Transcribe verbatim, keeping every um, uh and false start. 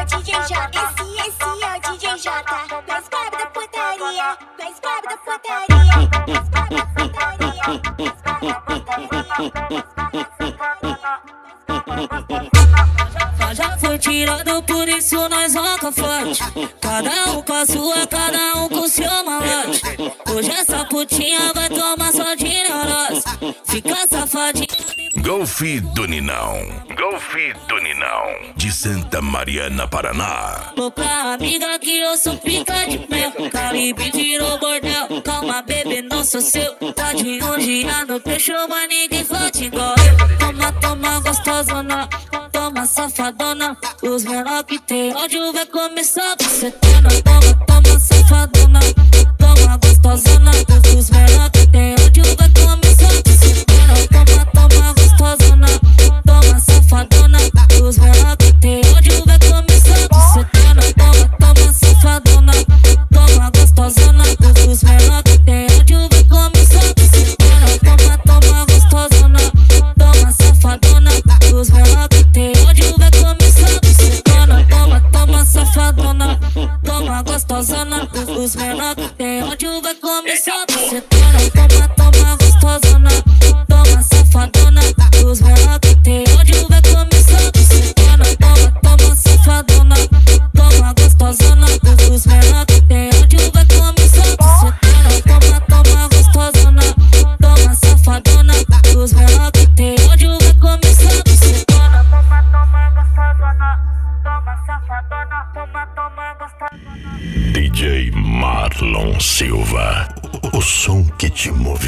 D J J. Esse, esse é o D J J. Tu és brabo da putaria, tu és brabo da putaria, tu és brabo da putaria, tu és brabo da putaria. Já foi tirado, por isso nós roca forte. Cada um com a sua, cada um com seu malote. Hoje essa putinha vai tomar só de neurose. Fica safadinha. Golf do Ninão, Golf do Ninão, de Santa Mariana, Paraná. Tô pra amiga que eu sou pica de mel. Caribe virou bordel. Calma, bebê, não sou seu. Pode um dia no peixe, mas ninguém fode igual eu. Toma, toma, gostosona. Toma, safadona. Os menor que tem ódio vai começar você tendo. Toma, toma, safadona. Toma, gostosona. Os menor que tem ódio vai começar você tendo. Toma, toma, gostosona. Toma, safadona. Os menor que tem ódio vai começar você tendo. Toma, toma, safadona. Toma, gostosona. Os menor que tem ódio vai começar você tendo. Toma, toma, gostosona. Toma, safadona. Os menor que tem ódio vai começar você tendo. Toma, toma, safadona. Toma, gostosona. Os menor que tem ódio vai começar você tendo. Toma, toma, gostosona. Toma, safadona. Os menor que tem ódio vai começar você tendo. Toma, toma, safadona. Toma, gostosona. Os menor que tem ódio vai começar você tendo. Toma, toma, gostosona. Toma, safadona. Os menor que tem ódio vai começar você tendo. Toma, toma, gostosona. Toma, safadona. Toma, toma, gostosona. D J Marlon Silva, o som que te move.